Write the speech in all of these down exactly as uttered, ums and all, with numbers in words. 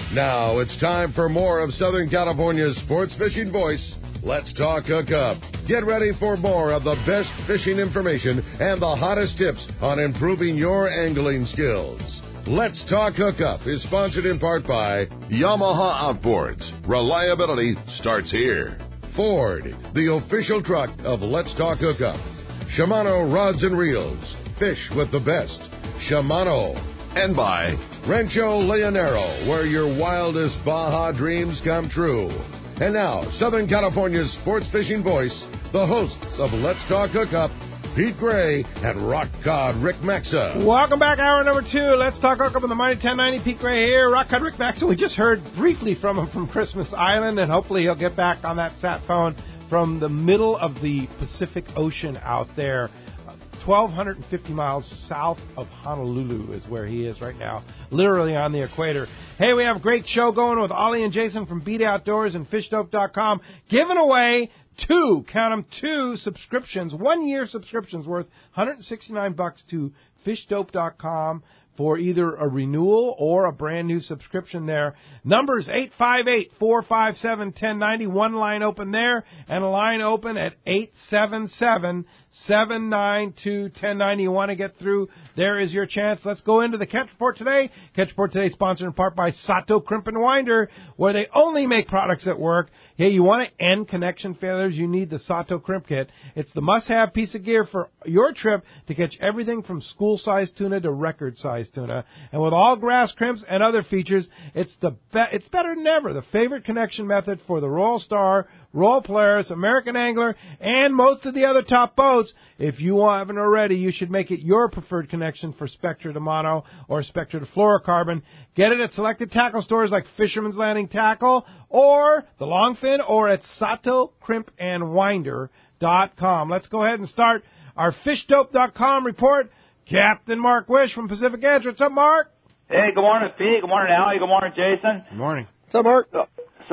Now it's time for more of Southern California's sports fishing voice. Let's talk hookup. Get ready for more of the best fishing information and the hottest tips on improving your angling skills. Let's Talk Hookup is sponsored in part by Yamaha Outboards. Reliability starts here. Ford, the official truck of Let's Talk Hookup. Shimano Rods and Reels. Fish with the best. Shimano. And by Rancho Leonero, where your wildest Baja dreams come true. And now, Southern California's sports fishing voice, the hosts of Let's Talk Hookup, Pete Gray and Rock Cod Rick Maxa. Welcome back, hour number two. Let's Talk Hookup on the Mighty ten ninety. Pete Gray here, Rock Cod Rick Maxa. We just heard briefly from him from Christmas Island, and hopefully he'll get back on that sat phone from the middle of the Pacific Ocean out there. twelve fifty miles south of Honolulu is where he is right now, literally on the equator. Hey, we have a great show going with Ollie and Jason from Beat Outdoors and fish dope dot com, giving away two, count them, two subscriptions, one-year subscriptions worth one hundred sixty-nine bucks to fish dope dot com for either a renewal or a brand-new subscription there. Numbers eight five eight, four five seven, one zero nine zero. One line open there, and a line open at eight seven seven, seven nine two, one zero nine zero. You want to get through, there is your chance. Let's go into the Catch Report today. Catch Report today sponsored in part by Sato Crimp and Winder, where they only make products that work. Hey, you want to end connection failures? You need the Sato Crimp Kit. It's the must-have piece of gear for your trip to catch everything from school-sized tuna to record-sized tuna. And with all grass crimps and other features, it's the be- it's better than ever. The favorite connection method for the Royal Star, Royal Polaris, American Angler, and most of the other top boats. If you haven't already, you should make it your preferred connection for Spectra de Mono or Spectra de Fluorocarbon. Get it at selected tackle stores like Fisherman's Landing Tackle or the Longfin, or at Sato Crimp and Winder dot com. Let's go ahead and start our fish dope dot com report. Captain Mark Wish from Pacific Edge. What's up, Mark? Hey, good morning, Pete. Good morning, Allie. Good morning, Jason. Good morning. What's up, Mark? So, so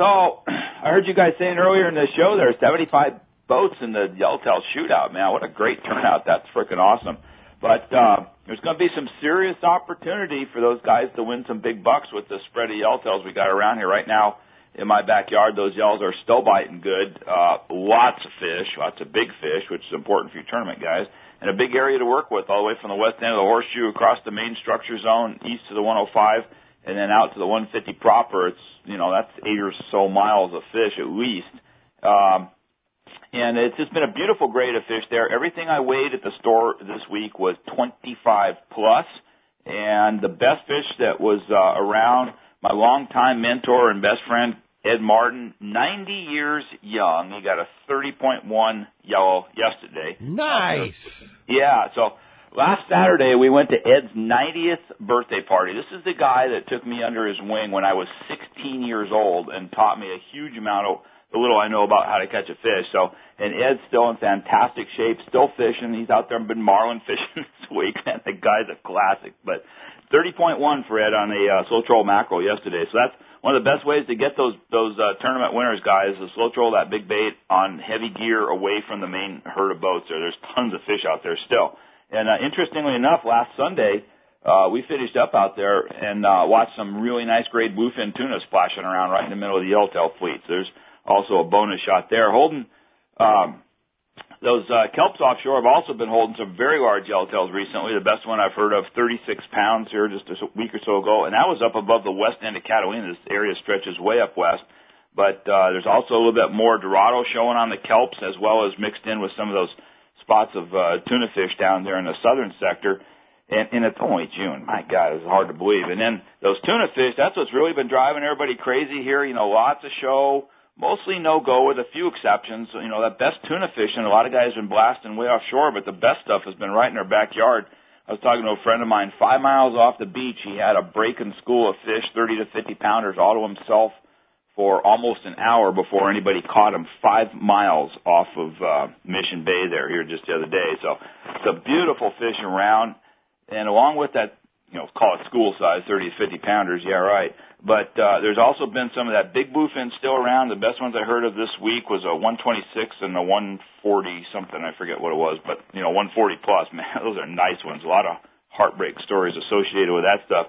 I heard you guys saying earlier in the show there are seventy-five boats in the Yellowtail shootout, man. What a great turnout. That's freaking awesome. But uh, there's going to be some serious opportunity for those guys to win some big bucks with the spread of Yellowtails we got around here right now. In my backyard, those yells are still biting good. Uh, lots of fish, lots of big fish, which is important for your tournament guys, and a big area to work with all the way from the west end of the Horseshoe across the main structure zone, east to the one oh five, and then out to the one fifty proper. It's, you know, that's eight or so miles of fish at least. Um, and it's just been a beautiful grade of fish there. Everything I weighed at the store this week was twenty-five plus, and the best fish that was uh, around, my longtime mentor and best friend, Ed Martin, ninety years young. He got a thirty point one yellow yesterday. Nice. Yeah, so last Saturday we went to Ed's ninetieth birthday party. This is the guy that took me under his wing when I was sixteen years old and taught me a huge amount of the little I know about how to catch a fish. So, and Ed's still in fantastic shape, still fishing. He's out there and been marlin fishing this week. Man, the guy's a classic. But thirty point one for Ed on a uh, slow troll mackerel yesterday. So that's one of the best ways to get those those uh, tournament winners, guys, is slow troll that big bait on heavy gear away from the main herd of boats. There, there's tons of fish out there still. And uh, interestingly enough, last Sunday uh, we finished up out there and uh, watched some really nice grade bluefin tuna splashing around right in the middle of the Yellowtail fleet. So there's also a bonus shot there. Holding um, those uh, kelps offshore have also been holding some very large yellowtails recently. The best one I've heard of, thirty-six pounds here just a week or so ago, and that was up above the west end of Catalina. This area stretches way up west. But uh, there's also a little bit more Dorado showing on the kelps, as well as mixed in with some of those spots of uh, tuna fish down there in the southern sector. And, and it's only June. My God, it's hard to believe. And then those tuna fish, that's what's really been driving everybody crazy here. You know, lots of show. Mostly no-go with a few exceptions. You know, that best tuna fishing, a lot of guys have been blasting way offshore, but the best stuff has been right in their backyard. I was talking to a friend of mine, five miles off the beach. He had a breaking school of fish, thirty to fifty pounders, all to himself for almost an hour before anybody caught him, five miles off of uh, Mission Bay there here just the other day. So it's a beautiful fishing round. And along with that, you know, call it school size, thirty to fifty pounders, yeah, right. But uh, there's also been some of that big bluefin still around. The best ones I heard of this week was a one twenty-six and a one forty something. I forget what it was, but, you know, one forty plus, man, those are nice ones. A lot of heartbreak stories associated with that stuff.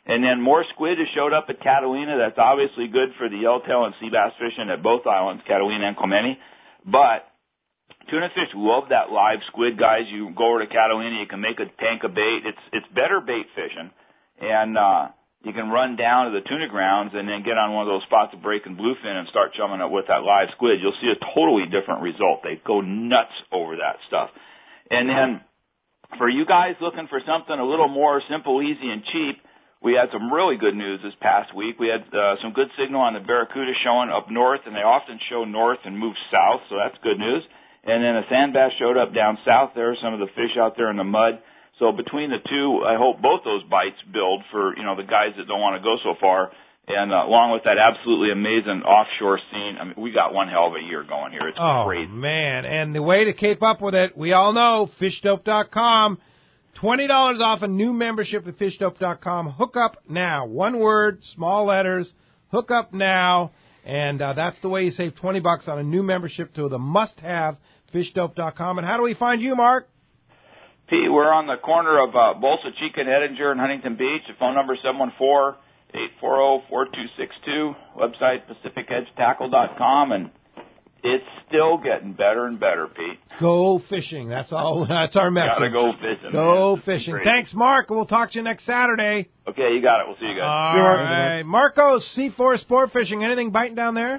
And then more squid has showed up at Catalina. That's obviously good for the yellowtail and sea bass fishing at both islands, Catalina and Clemente. But tuna fish love that live squid, guys. You go over to Catalina, you can make a tank of bait. It's it's better bait fishing, and uh, you can run down to the tuna grounds and then get on one of those spots of breaking bluefin and start chumming it with that live squid. You'll see a totally different result. They go nuts over that stuff. And then for you guys looking for something a little more simple, easy, and cheap, we had some really good news this past week. We had uh, some good signal on the Barracuda showing up north, and they often show north and move south, so that's good news. And then a sand bass showed up down south there, some of the fish out there in the mud. So between the two, I hope both those bites build for, you know, the guys that don't want to go so far. And uh, along with that absolutely amazing offshore scene, I mean, we got one hell of a year going here. It's oh, crazy. Oh, man. And the way to keep up with it, we all know, fish dope dot com. twenty dollars off a new membership at fish dope dot com. Hook up now. One word, small letters. Hook up now. And uh, that's the way you save twenty bucks on a new membership to the must-have fish dope dot com. And how do we find you, Mark? Pete, we're on the corner of uh, Bolsa Chica and Edinger and Huntington Beach. The phone number is seven one four, eight four zero, four two six two. Website pacific edge tackle dot com. And it's still getting better and better, Pete. Go fishing. That's all. That's our message. Gotta go fishing. Go man. fishing. Thanks, Mark. We'll talk to you next Saturday. Okay, you got it. We'll see you guys. All right. Marcos, C four Sport Fishing. Anything biting down there?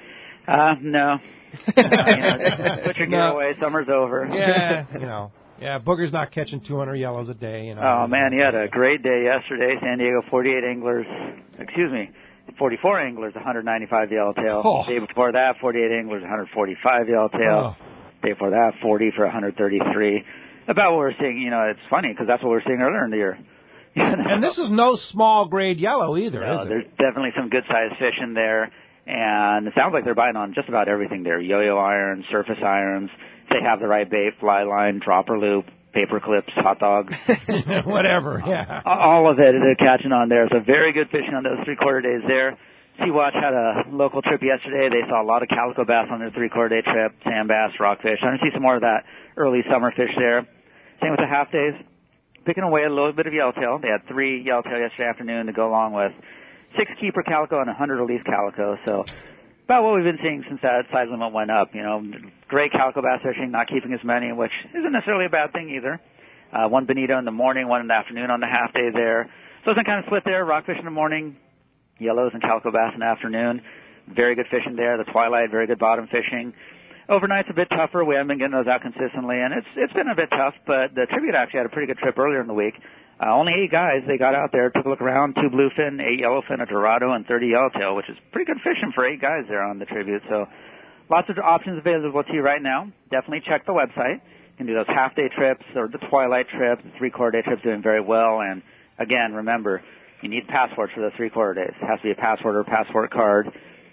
Uh, no. you know, put your gear No. away. Summer's over. Yeah, you know. Yeah, Booger's not catching two hundred yellows a day. You know. Oh, man, he had a great day yesterday. San Diego, forty-eight anglers. Excuse me. forty-four anglers, one hundred ninety-five yellowtail. Oh. Day before that, forty-eight anglers, one hundred forty-five yellowtail. Oh. Day before that, forty for one hundred thirty-three. About what we're seeing, you know, it's funny because that's what we were seeing earlier in the year. You know? And this is no small grade yellow either, No, is it? there's definitely some good-sized fish in there. And it sounds like they're biting on just about everything there. Yo-yo irons, surface irons. If they have the right bait, fly line, dropper loop, paper clips, hot dogs. Whatever, yeah. All of it they're catching on there. So very good fishing on those three-quarter days there. Sea-Watch had a local trip yesterday. They saw a lot of calico bass on their three-quarter day trip, sand bass, rockfish. I'm going to see some more of that early summer fish there. Same with the half days. Picking away a little bit of yellowtail. They had three yellowtail yesterday afternoon to go along with six keeper calico and one hundred release calico. So about what we've been seeing since that size limit went up. You know, great calico bass fishing, not keeping as many, which isn't necessarily a bad thing either. Uh, one bonito in the morning, one in the afternoon on the half day there. So it's been kind of split there. Rockfish in the morning, yellows and calico bass in the afternoon. Very good fishing there. The twilight, very good bottom fishing. Overnight's a bit tougher. We haven't been getting those out consistently, and it's it's been a bit tough, but the Tribute actually had a pretty good trip earlier in the week. Uh, only eight guys. They got out there, took a look around, two bluefin, eight yellowfin, a dorado, and thirty yellowtail, which is pretty good fishing for eight guys there on the Tribute. So lots of options available to you right now. Definitely check the website. You can do those half-day trips or the twilight trip. The three-quarter day trip's doing very well. And, again, remember, you need passports for the three-quarter days. It has to be a passport or a passport card.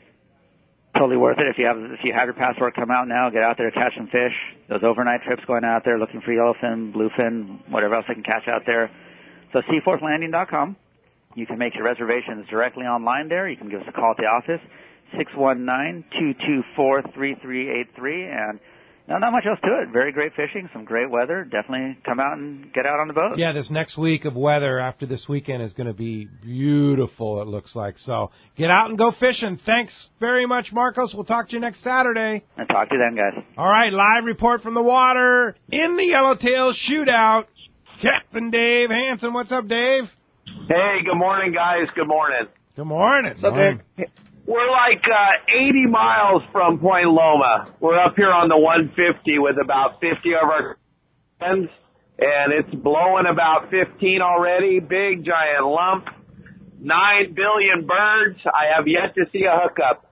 Totally worth it. If you have if you have your passport, come out now. Get out there, catch some fish. Those overnight trips going out there looking for yellowfin, bluefin, whatever else they can catch out there. So seaforth landing dot com. You can make your reservations directly online there. You can give us a call at the office, six one nine, two two four, three three eight three. And no, not much else to it. Very great fishing, some great weather. Definitely come out and get out on the boat. Yeah, this next week of weather after this weekend is going to be beautiful, it looks like. So get out and go fishing. Thanks very much, Marcos. We'll talk to you next Saturday. And talk to you then, guys. All right, live report from the water in the Yellowtail Shootout. Captain Dave Hansen. What's up, Dave? Hey, good morning, guys. Good morning. Good morning. What's up, Dave? We're like uh, eighty miles from Point Loma. We're up here on the one fifty with about fifty of our friends, and it's blowing about fifteen already. Big, giant lump. Nine billion birds. I have yet to see a hookup.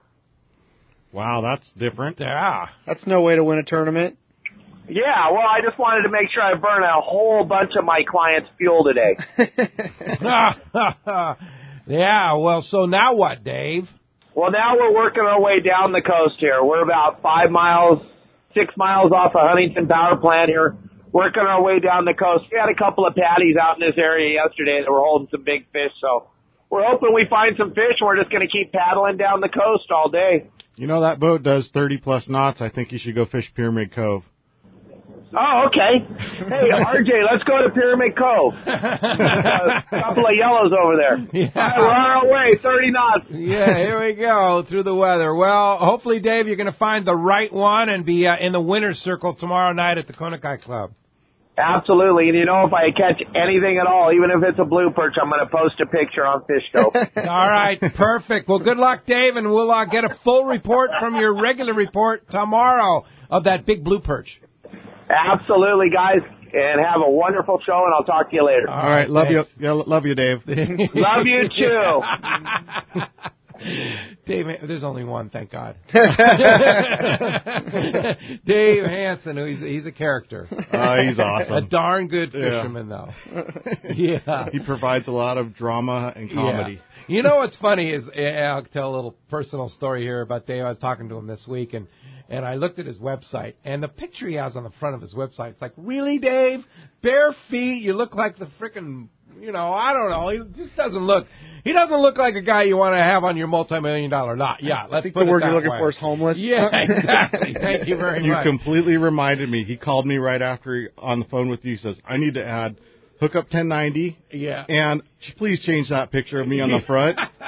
Wow, that's different. Yeah. That's no way to win a tournament. Yeah, well, I just wanted to make sure I burn a whole bunch of my clients' fuel today. Yeah, well, so now what, Dave? Well, now we're working our way down the coast here. We're about five miles, six miles off of Huntington Power Plant here, working our way down the coast. We had a couple of patties out in this area yesterday that were holding some big fish, so we're hoping we find some fish, and we're just going to keep paddling down the coast all day. You know, that boat does thirty-plus knots. I think you should go fish Pyramid Cove. Oh, okay. Hey, R J, let's go to Pyramid Cove. A couple of yellows over there. Yeah. All right, we're on our way, thirty knots. Yeah, here we go, through the weather. Well, hopefully, Dave, you're going to find the right one and be uh, in the winner's circle tomorrow night at the Kona Kai Club. Absolutely. And you know, if I catch anything at all, even if it's a blue perch, I'm going to post a picture on Fish Dope. All right, perfect. Well, good luck, Dave, and we'll uh, get a full report from your regular report tomorrow of that big blue perch. Absolutely, guys. And have a wonderful show, and I'll talk to you later. All right, love you, yeah, love you, Dave. Love you too. Dave, there's only one, thank God. Dave Hansen, he's he's a character. Uh, he's awesome. A darn good Yeah. fisherman, though. Yeah, he provides a lot of drama and comedy. Yeah. You know what's funny is, I'll tell a little personal story here about Dave. I was talking to him this week, and and I looked at his website, and the picture he has on the front of his website, it's like, really, Dave? Bare feet? You look like the frickin', you know, I don't know. He just doesn't look, he doesn't look like a guy you want to have on your multi-million dollar lot. Yeah, let's I think put the it word that you're looking way. for is homeless. Yeah, exactly. Thank you very You much. completely reminded me. He called me right after he, on the phone with you. He says, I need to add Hookup ten ninety. Yeah. And please change that picture of me on the front. but,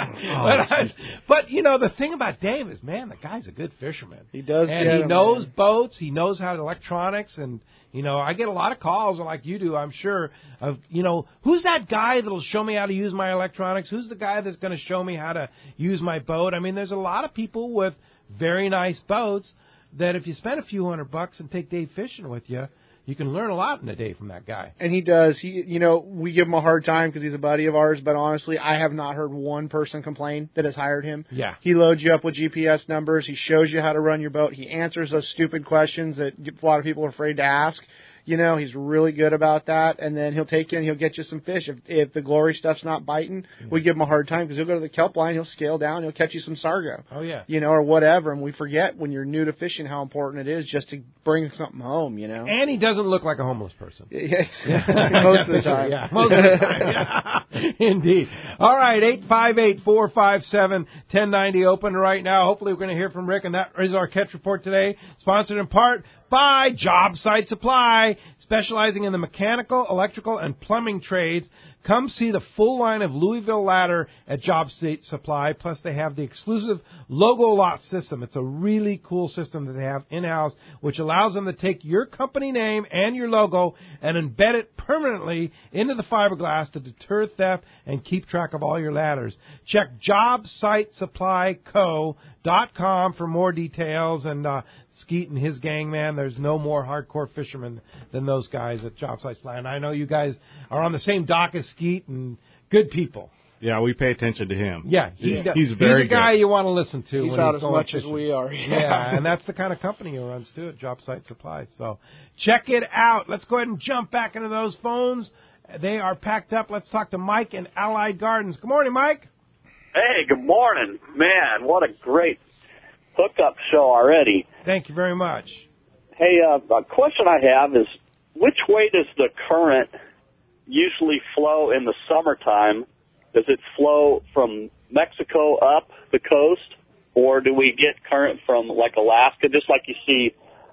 I, but, you know, the thing about Dave is, man, the guy's a good fisherman. He does And get he 'em, knows man. boats. He knows how to electronics. And, you know, I get a lot of calls like you do, I'm sure, of, you know, who's that guy that'll show me how to use my electronics? Who's the guy that's going to show me how to use my boat? I mean, there's a lot of people with very nice boats that if you spend a few hundred bucks and take Dave fishing with you, you can learn a lot in a day from that guy. And he does. He, you know, we give him a hard time because he's a buddy of ours. But honestly, I have not heard one person complain that has hired him. Yeah. He loads you up with G P S numbers. He shows you how to run your boat. He answers those stupid questions that a lot of people are afraid to ask. You know, he's really good about that. And then he'll take you and he'll get you some fish. If if the glory stuff's not biting, we give him a hard time because he'll go to the kelp line, he'll scale down, he'll catch you some sargo. Oh, yeah. You know, or whatever. And we forget when you're new to fishing how important it is just to bring something home, you know. And he doesn't look like a homeless person. Yeah, most of the time. Yeah, most of the time. Yeah. Indeed. All right, eight five eight, four five seven, one oh nine oh open right now. Hopefully we're going to hear from Rick, and that is our catch report today, sponsored in part by Job Site Supply, specializing in the mechanical, electrical, and plumbing trades. Come see the full line of Louisville ladder at Job Site Supply. Plus, they have the exclusive Logo Lot system. It's a really cool system that they have in-house, which allows them to take your company name and your logo and embed it permanently into the fiberglass to deter theft and keep track of all your ladders. Check job site supply co dot com for more details. And uh, Skeet and his gang, man, there's no more hardcore fishermen than those guys at Job Site Supply. And I know you guys are on the same dock as Skeet and good people. Yeah, we pay attention to him. Yeah, he, he's, he's very he's a guy good. you want to listen to. He's when out he's as going much fishing. as we are. Yeah, and that's the kind of company he runs too at Job Site Supply. So check it out. Let's go ahead and jump back into those phones. They are packed up. Let's talk to Mike in Allied Gardens. Good morning, Mike. Hey, good morning. Man, what a great hookup show already. Thank you very much. Hey, uh, a question I have is, which way does the current usually flow in the summertime? Does it flow from Mexico up the coast, or do we get current from, like, Alaska? Just like you see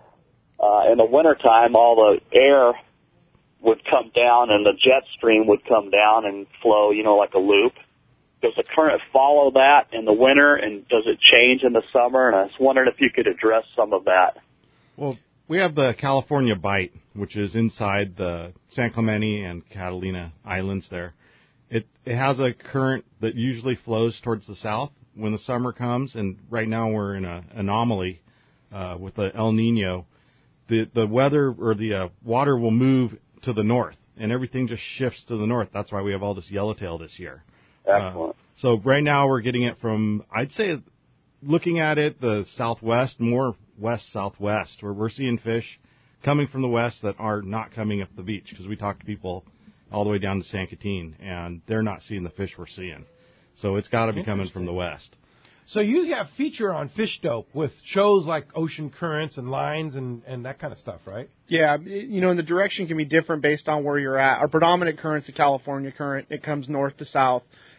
uh, in the wintertime, all the air would come down and the jet stream would come down and flow, you know, like a loop. Does the current follow that in the winter, and does it change in the summer? And I was wondering if you could address some of that. Well, we have the California Bight, which is inside the San Clemente and Catalina Islands there. It it has a current that usually flows towards the south when the summer comes, and right now we're in an anomaly uh, with the El Nino. The the weather or the uh, water will move to the north, and everything just shifts to the north. That's why we have all this yellowtail this year. Excellent. Uh, so right now we're getting it from, I'd say, looking at it, the southwest, more west-southwest, where we're seeing fish coming from the west that are not coming up the beach, because we talk to people all the way down to San Quintin, and they're not seeing the fish we're seeing. So it's got to be coming from the west. So you have feature on Fish Dope with shows like Ocean Currents and Lines and, and that kind of stuff, right? Yeah, you know, and the direction can be different based on where you're at. Our predominant current's the California current. It comes north to south.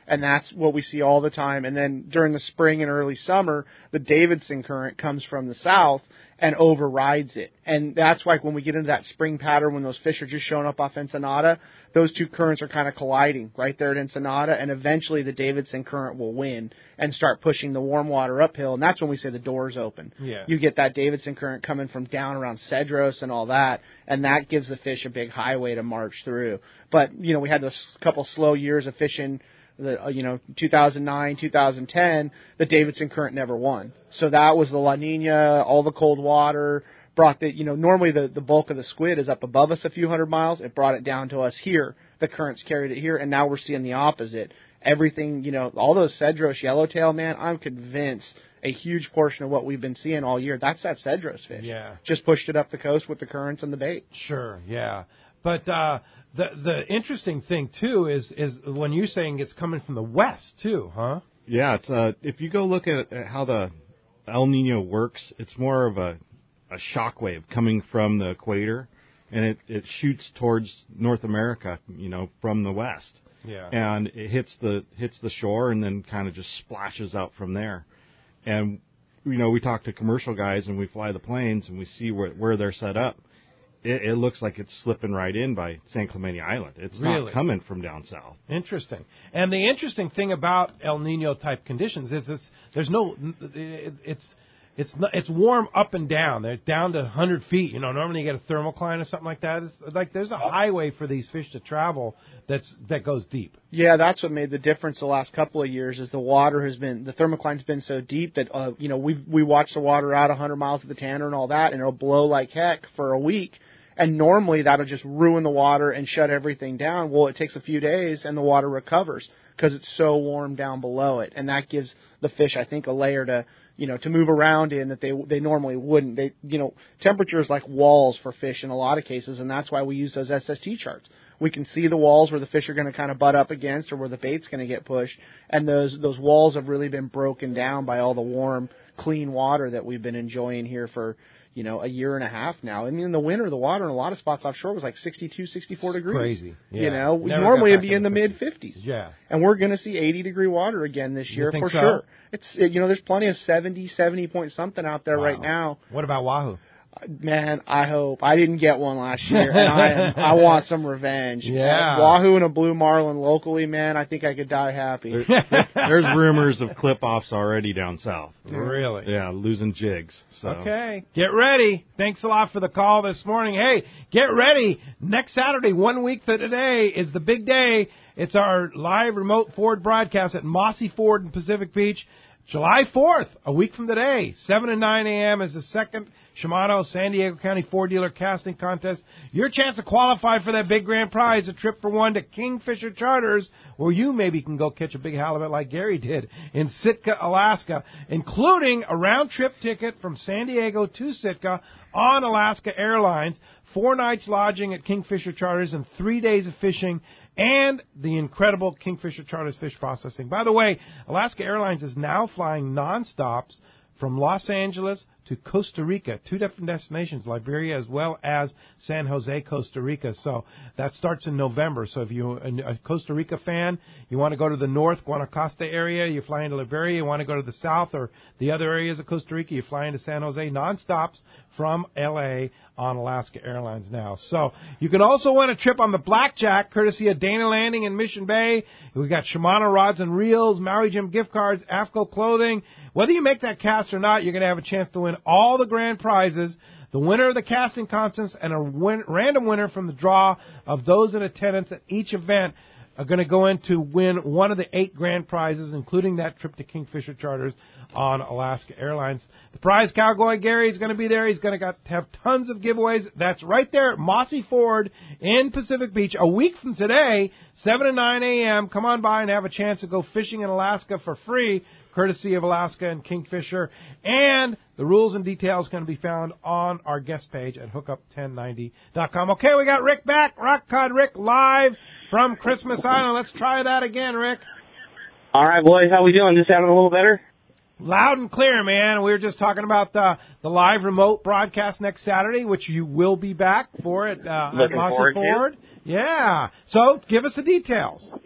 And that's what we see all the time. And then during the spring and early summer, the Davidson current comes from the south and overrides it. And that's like when we get into that spring pattern, when those fish are just showing up off Ensenada, those two currents are kind of colliding right there at Ensenada, and eventually the Davidson current will win and start pushing the warm water uphill, and that's when we say the doors open. Yeah. You get that Davidson current coming from down around Cedros and all that, and that gives the fish a big highway to march through. But, you know, we had those couple slow years of fishing, the, uh, you know, two thousand nine, two thousand ten, the Davidson current never won. So that was the La Nina, all the cold water, brought the, you know, normally the, the bulk of the squid is up above us a few hundred miles. It brought it down to us here. The currents carried it here, and now we're seeing the opposite. Everything, you know, all those Cedros yellowtail, man, I'm convinced a huge portion of what we've been seeing all year, that's that Cedros fish. Yeah. Just pushed it up the coast with the currents and the bait. Sure, yeah. But uh, the the interesting thing, too, is is when you're saying it's coming from the west, too, huh? Yeah, it's uh, if you go look at, at how the El Nino works, it's more of a, a shock wave coming from the equator, and it, it shoots towards North America, you know, from the west. Yeah. And it hits the hits the shore and then kind of just splashes out from there. And, you know, we talk to commercial guys and we fly the planes and we see where, where they're set up. It, it looks like it's slipping right in by San Clemente Island. It's Really? not coming from down south. Interesting. And the interesting thing about El Nino type conditions is it's there's no it, it's it's not, it's warm up and down. They're down to one hundred feet. You know, normally you get a thermocline or something like that. It's like there's a highway for these fish to travel that's that goes deep. Yeah, that's what made the difference the last couple of years. Is the water has been the thermocline's been so deep that uh, you know we we watch the water out one hundred miles to the Tanner and all that, and it'll blow like heck for a week. And normally that'll just ruin the water and shut everything down. Well, it takes a few days and the water recovers because it's so warm down below it, and that gives the fish, I think, a layer to, you know, to move around in that they they normally wouldn't. They, you know, temperature is like walls for fish in a lot of cases, and that's why we use those S S T charts. We can see the walls where the fish are going to kind of butt up against or where the bait's going to get pushed, and those those walls have really been broken down by all the warm, clean water that we've been enjoying here for, you know, a year and a half now. I mean, in the winter, the water in a lot of spots offshore was like sixty-two, sixty-four degrees. Crazy. Yeah. You know, Never normally got it'd back be in the the mid fifties. Yeah. And we're going to see eighty degree water again this You year think for so? sure. It's, it, you know, there's plenty of seventy, seventy point something out there Wow. right now. What about Wahoo? Man, I hope. I didn't get one last year, and I am, I want some revenge. Yeah. Uh, Wahoo and a blue marlin locally, man, I think I could die happy. There, there's rumors of clip-offs already down south. Really? Yeah, losing jigs. So. Okay. Get ready. Thanks a lot for the call this morning. Hey, get ready. Next Saturday, one week from today, is the big day. It's our live remote Ford broadcast at Mossy Ford in Pacific Beach. July fourth, a week from today, seven and nine a.m. is the second Shimano San Diego County Ford Dealer Casting Contest. Your chance to qualify for that big grand prize, a trip for one to Kingfisher Charters, where you maybe can go catch a big halibut like Gary did in Sitka, Alaska, including a round-trip ticket from San Diego to Sitka on Alaska Airlines, four nights lodging at Kingfisher Charters, and three days of fishing, and the incredible Kingfisher Charters fish processing. By the way, Alaska Airlines is now flying nonstops from Los Angeles to Costa Rica, two different destinations, Liberia as well as San Jose, Costa Rica. So that starts in November. So if you're a Costa Rica fan, you want to go to the north, Guanacaste area, you fly into Liberia. You want to go to the south or the other areas of Costa Rica, you fly into San Jose, nonstops from L A on Alaska Airlines now. So you can also win a trip on the Blackjack, courtesy of Dana Landing in Mission Bay. We've got Shimano rods and reels, Maui Jim gift cards, AFCO clothing. Whether you make that cast or not, you're going to have a chance to win all the grand prizes, the winner of the casting contest, and a win- random winner from the draw of those in attendance at each event are going to go in to win one of the eight grand prizes, including that trip to Kingfisher Charters on Alaska Airlines. The prize cowboy Gary is going to be there. He's going to got, have tons of giveaways. That's right there at Mossy Ford in Pacific Beach. A week from today, seven to nine a.m., come on by and have a chance to go fishing in Alaska for free, courtesy of Alaska and Kingfisher. And the rules and details can be found on our guest page at hookup ten ninety dot com. Okay, we got Rick back. Rock Cod Rick live from Christmas Island. Let's try that again, Rick. All right, boys. How we doing? This sounding a little better? Loud and clear, man. We were just talking about the, the live remote broadcast next Saturday, which you will be back for at, uh, at Mossy Ford. Yeah. So give us the details.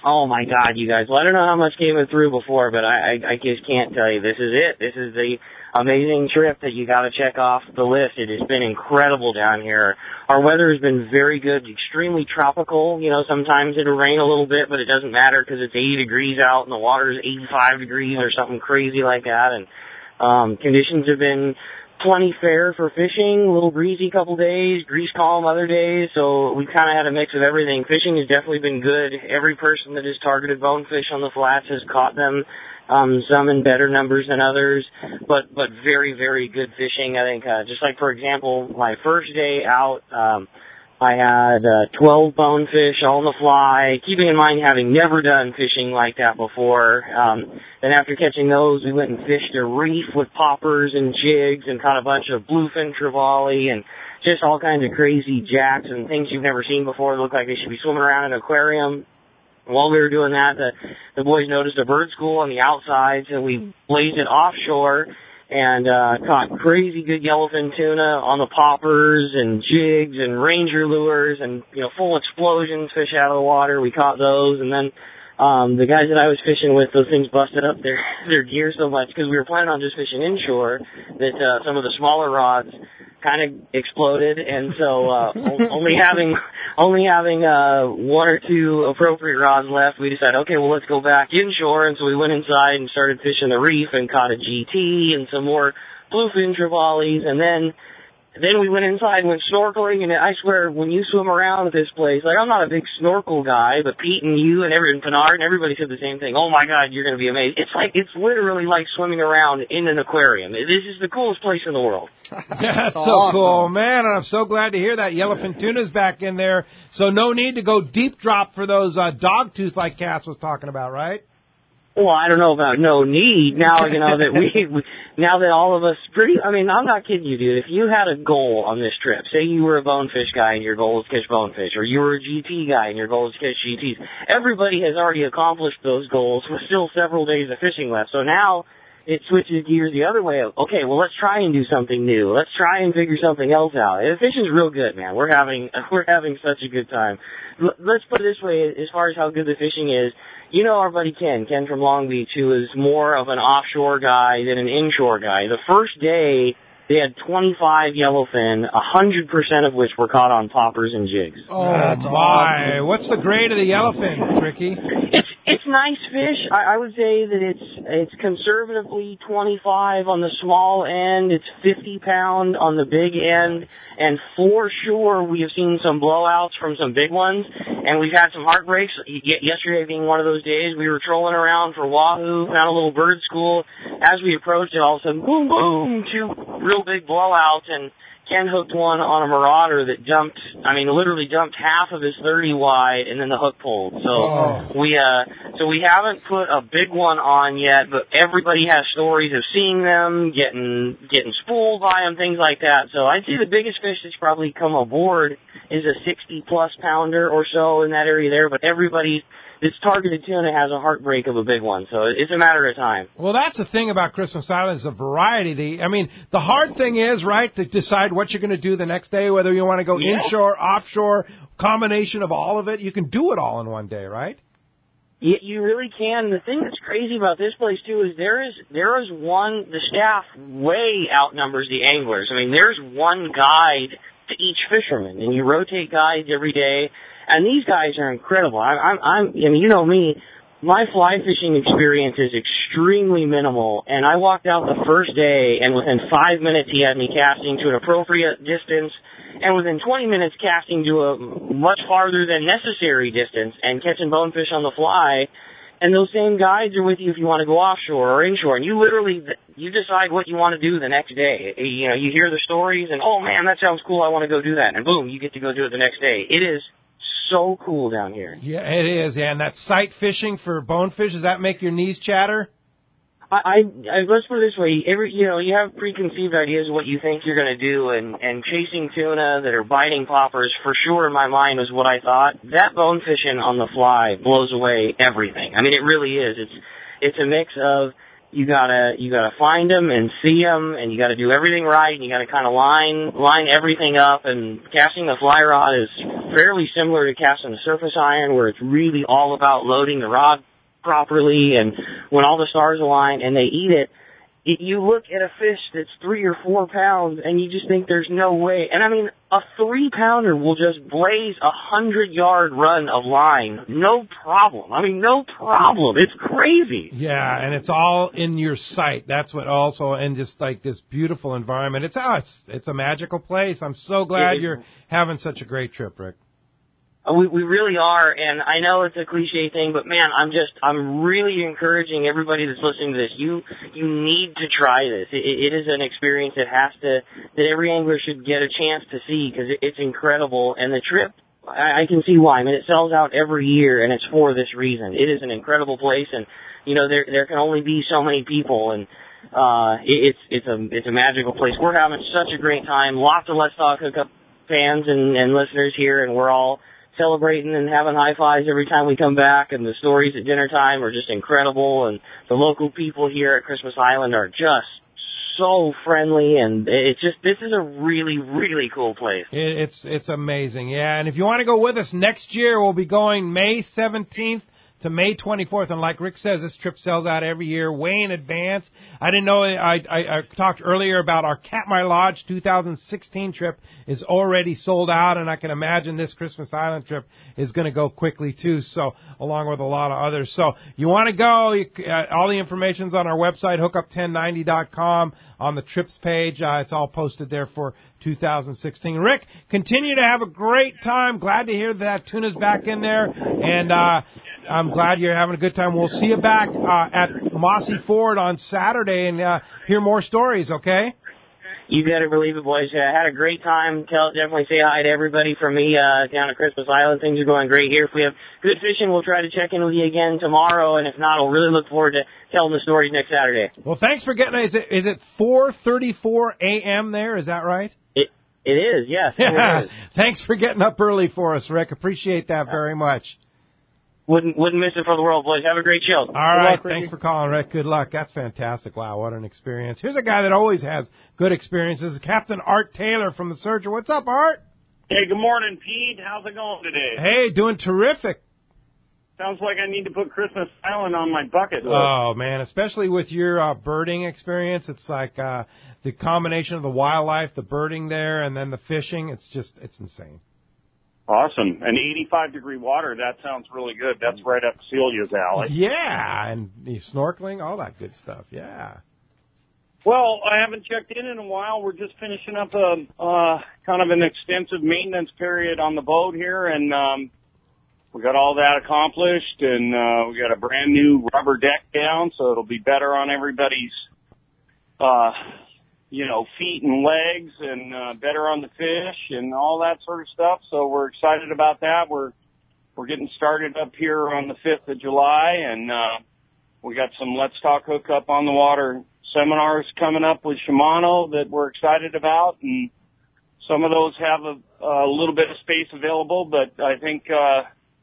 Oh my God, you guys! Well, I don't know how much came through before, but I, I, I just can't tell you. This is it. This is the amazing trip that you got to check off the list. It has been incredible down here. Our weather has been very good, extremely tropical. You know, sometimes it'll rain a little bit, but it doesn't matter because it's eighty degrees out and the water is eighty-five degrees or something crazy like that. And um, conditions have been plenty fair for fishing, a little breezy couple days, grease calm other days, so we've kind of had a mix of everything. Fishing has definitely been good. Every person that has targeted bonefish on the flats has caught them, um, some in better numbers than others, but but very, very good fishing. I think, uh, just like, for example, my first day out, um, I had uh, twelve bonefish all on the fly, keeping in mind having never done fishing like that before. Um, then after catching those, we went and fished a reef with poppers and jigs and caught a bunch of bluefin trevally and just all kinds of crazy jacks and things you've never seen before that look like they should be swimming around in an aquarium. While we were doing that, the, the boys noticed a bird school on the outside, so we blazed it offshore and uh caught crazy good yellowfin tuna on the poppers and jigs and ranger lures and, you know, full explosions, fish out of the water. We caught those, and then um the guys that I was fishing with, those things busted up their their gear so much because we were planning on just fishing inshore that uh some of the smaller rods kind of exploded, and so uh only having only having uh one or two appropriate rods left, we decided, okay, well, let's go back inshore. And so we went inside and started fishing the reef and caught a G T and some more bluefin trevallies, and then Then we went inside and went snorkeling, and I swear, when you swim around this place, like, I'm not a big snorkel guy, but Pete and you and every and Pinard and everybody said the same thing. Oh my God, you're going to be amazed. It's like, it's literally like swimming around in an aquarium. This is the coolest place in the world. That's so awesome. Cool, man, and I'm so glad to hear that yellowfin tuna's back in there. So no need to go deep drop for those uh, dogtooth like Cass was talking about, right? Well, I don't know about no need. Now, you know, that we, we, now that all of us pretty, I mean, I'm not kidding you, dude. If you had a goal on this trip, say you were a bonefish guy and your goal was to catch bonefish, or you were a G T guy and your goal was to catch G Ts, everybody has already accomplished those goals with still several days of fishing left. So now it switches gears the other way. Okay, well, let's try and do something new. Let's try and figure something else out. The fishing's real good, man. We're having, we're having such a good time. L- let's put it this way, as far as how good the fishing is. You know our buddy Ken, Ken from Long Beach, who is more of an offshore guy than an inshore guy. The first day, they had twenty-five yellowfin, one hundred percent of which were caught on poppers and jigs. Oh, that's my. Awesome. What's the grade of the yellowfin, Tricky? It's it's nice fish. I, I would say that it's it's conservatively twenty-five on the small end. It's fifty pound on the big end. And for sure, we have seen some blowouts from some big ones. And we've had some heartbreaks. Y- yesterday being one of those days, we were trolling around for wahoo, found a little bird school. As we approached it, all of a sudden, boom, boom, two real big blowouts, and Ken hooked one on a marauder that jumped, I mean, literally jumped half of his thirty wide, and then the hook pulled. So oh. we, uh, so we haven't put a big one on yet, but everybody has stories of seeing them, getting, getting spooled by them, things like that. So I'd say the biggest fish that's probably come aboard is a sixty plus pounder or so in that area there, but everybody that's targeted tuna has a heartbreak of a big one, so it's a matter of time. Well, that's the thing about Christmas Island is the variety. The, I mean, the hard thing is, right, to decide what you're going to do the next day, whether you want to go yeah. inshore, offshore, combination of all of it. You can do it all in one day, right? You, you really can. The thing that's crazy about this place, too, is there is there is one, the staff way outnumbers the anglers. I mean, there's one guide to each fisherman, and you rotate guides every day. And these guys are incredible. I, I'm, I'm, I mean, you know me, my fly fishing experience is extremely minimal. And I walked out the first day, and within five minutes he had me casting to an appropriate distance, and within twenty minutes casting to a much farther than necessary distance and catching bonefish on the fly. And those same guides are with you if you want to go offshore or inshore. And you literally, you decide what you want to do the next day. You know, you hear the stories, and, oh, man, that sounds cool, I want to go do that. And boom, you get to go do it the next day. It is so cool down here. Yeah, it is. Yeah, and that sight fishing for bonefish, does that make your knees chatter? I, I, I let's put it this way: every you know, you have preconceived ideas of what you think you're going to do, and and chasing tuna that are biting poppers for sure in my mind was what I thought. That bonefishing on the fly blows away everything. I mean, it really is. It's it's a mix of You gotta you gotta find them and see them, and you gotta do everything right. And you gotta kind of line line everything up. And casting the fly rod is fairly similar to casting the surface iron, where it's really all about loading the rod properly. And when all the stars align and they eat it, it, you look at a fish that's three or four pounds, and you just think there's no way. And I mean, a three pounder will just blaze a hundred yard run of line, no problem. I mean, no problem. It's crazy. Yeah, and it's all in your sight. That's what also, and just like this beautiful environment. It's oh, it's it's a magical place. I'm so glad It- you're having such a great trip, Rick. We we really are, and I know it's a cliche thing, but man, I'm just I'm really encouraging everybody that's listening to this. You you need to try this. It, it is an experience that has to that every angler should get a chance to see, because it, it's incredible. And the trip, I, I can see why. I mean, it sells out every year, and it's for this reason. It is an incredible place, and you know there there can only be so many people, and uh, it, it's it's a it's a magical place. We're having such a great time. Lots of Let's Talk Hookup fans and, and listeners here, and we're all celebrating and having high fives every time we come back, and the stories at dinner time are just incredible, and the local people here at Christmas Island are just so friendly, and it's just, this is a really, really cool place. It, it's it's amazing, yeah. And if you want to go with us next year, we'll be going May seventeenth to May twenty-fourth, and like Rick says, this trip sells out every year, way in advance. I didn't know, I, I, I talked earlier about our Katmai Lodge two thousand sixteen trip is already sold out, and I can imagine this Christmas Island trip is going to go quickly too, so along with a lot of others. So you want to go, you, uh, all the information's on our website, hookup ten ninety dot com, on the trips page. Uh, it's all posted there for two thousand sixteen. Rick, continue to have a great time. Glad to hear that tuna's back in there, and uh, I'm glad you're having a good time. We'll see you back uh, at Mossy Ford on Saturday and uh, hear more stories, okay? You better believe it, boys. I had a great time. Tell, definitely say hi to everybody from me uh, down at Christmas Island. Things are going great here. If we have good fishing, we'll try to check in with you again tomorrow, and if not, I'll really look forward to telling the stories next Saturday. Well, thanks for getting it. Is it, is it four thirty-four a.m. there? Is that right? It It is, yes. Yeah. It is. Thanks for getting up early for us, Rick. Appreciate that very much. Wouldn't wouldn't miss it for the world, boys. Have a great show. All right, thanks for calling, Rick. Good luck. That's fantastic. Wow, what an experience. Here's a guy that always has good experiences, Captain Art Taylor from the Searcher. What's up, Art? Hey, good morning, Pete. How's it going today? Hey, doing terrific. Sounds like I need to put Christmas Island on my bucket list. Oh, man, especially with your uh, birding experience. It's like uh, the combination of the wildlife, the birding there, and then the fishing. It's just, it's insane. Awesome. And eighty-five degree water, that sounds really good. That's right up Celia's alley. Yeah, and the snorkeling, all that good stuff, yeah. Well, I haven't checked in in a while. We're just finishing up a uh, kind of an extensive maintenance period on the boat here, and um, we got all that accomplished, and uh, we got a brand new rubber deck down, so it'll be better on everybody's uh you know, feet and legs, and uh, better on the fish and all that sort of stuff. So we're excited about that. We're we're getting started up here on the fifth of July, and uh, we got some Let's Talk Hookup on the Water seminars coming up with Shimano that we're excited about, and some of those have a, a little bit of space available, but I think uh,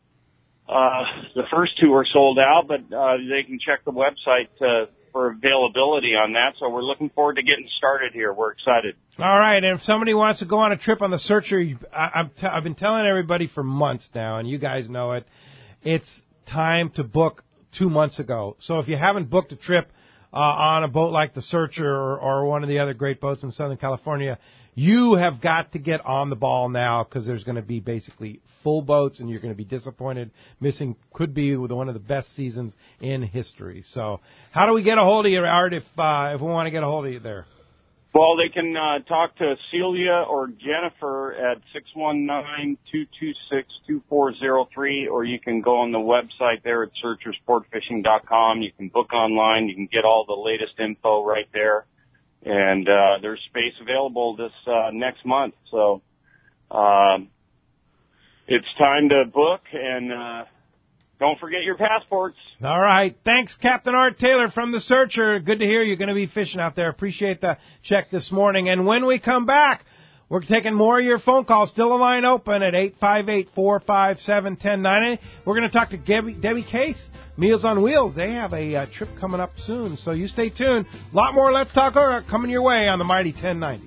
uh, the first two are sold out, but uh, they can check the website uh, for availability on that. So we're looking forward to getting started here. We're excited. All right, and if somebody wants to go on a trip on the Searcher, you, I, I'm t- I've been telling everybody for months now, and you guys know it, it's time to book two months ago. So if you haven't booked a trip uh, on a boat like the Searcher or, or one of the other great boats in Southern California, you have got to get on the ball now, because there's going to be basically full boats, and you're going to be disappointed. Missing could be one of the best seasons in history. So how do we get a hold of you, Art, if, uh, if we want to get a hold of you there? Well, they can uh, talk to Celia or Jennifer at six one nine, two two six, two four zero three, or you can go on the website there at searcher sport fishing dot com. You can book online. You can get all the latest info right there. And uh, there's space available this uh, next month. So um, it's time to book, and uh, don't forget your passports. All right. Thanks, Captain Art Taylor from the Searcher. Good to hear you're going to be fishing out there. Appreciate the check this morning. And when we come back, We're taking more of your phone calls. Still a line open at eight five eight, four five seven, one oh nine oh. We're going to talk to Debbie, Debbie Case, Meals on Wheels. They have a uh, trip coming up soon, so you stay tuned. A lot more Let's Talk Hookup coming your way on the Mighty ten ninety.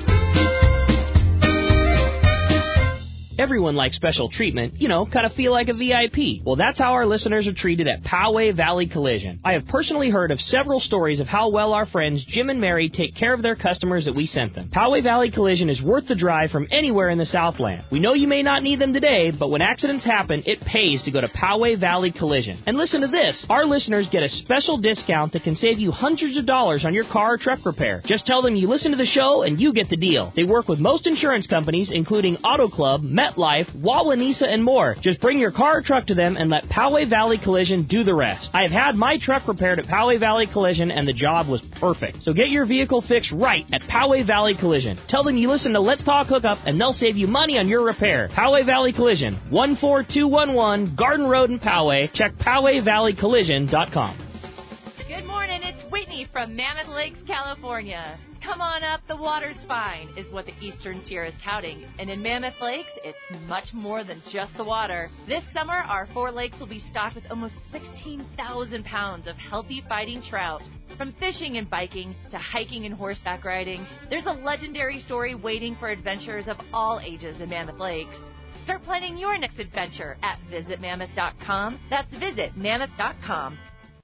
Everyone likes special treatment, you know, kind of feel like a V I P. Well, that's how our listeners are treated at Poway Valley Collision. I have personally heard of several stories of how well our friends Jim and Mary take care of their customers that we sent them. Poway Valley Collision is worth the drive from anywhere in the Southland. We know you may not need them today, but when accidents happen, it pays to go to Poway Valley Collision. And listen to this. Our listeners get a special discount that can save you hundreds of dollars on your car or truck repair. Just tell them you listen to the show and you get the deal. They work with most insurance companies, including Auto Club, MetLife, Wawanesa, and more. Just bring your car or truck to them and let Poway Valley Collision do the rest. I have had my truck repaired at Poway Valley Collision and the job was perfect. So get your vehicle fixed right at Poway Valley Collision. Tell them you listen to Let's Talk Hookup and they'll save you money on your repair. Poway Valley Collision, one four two one one Garden Road in Poway. Check Poway Valley Collision dot com. Good morning, it's Whitney from Mammoth Lakes, California. Come on up, the water's fine, is what the Eastern Tier is touting. And in Mammoth Lakes, it's much more than just the water. This summer, our four lakes will be stocked with almost sixteen thousand pounds of healthy fighting trout. From fishing and biking to hiking and horseback riding, there's a legendary story waiting for adventurers of all ages in Mammoth Lakes. Start planning your next adventure at visit mammoth dot com. That's visit mammoth dot com.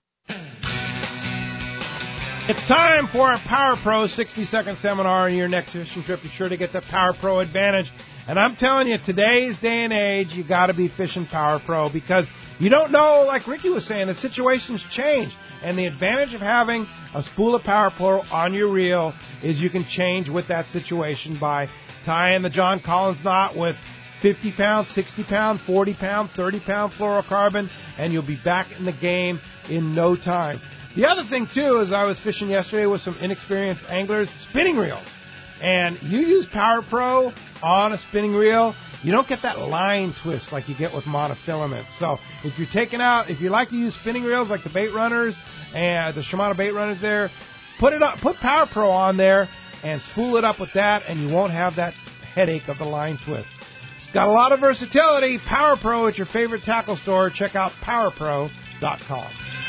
It's time for our Power Pro sixty-second seminar on your next fishing trip. Be sure to get the Power Pro Advantage. And I'm telling you, today's day and age, you got to be fishing Power Pro because you don't know, like Ricky was saying, the situations change. And the advantage of having a spool of Power Pro on your reel is you can change with that situation by tying the John Collins knot with fifty pound, sixty pound, forty pound, thirty pound fluorocarbon, and you'll be back in the game in no time. The other thing, too, is I was fishing yesterday with some inexperienced anglers, spinning reels. And you use Power Pro on a spinning reel, you don't get that line twist like you get with monofilaments. So if you're taking out, if you like to use spinning reels like the bait runners and the Shimano bait runners there, put it up, put Power Pro on there and spool it up with that, and you won't have that headache of the line twist. It's got a lot of versatility. Power Pro at your favorite tackle store. Check out power pro dot com.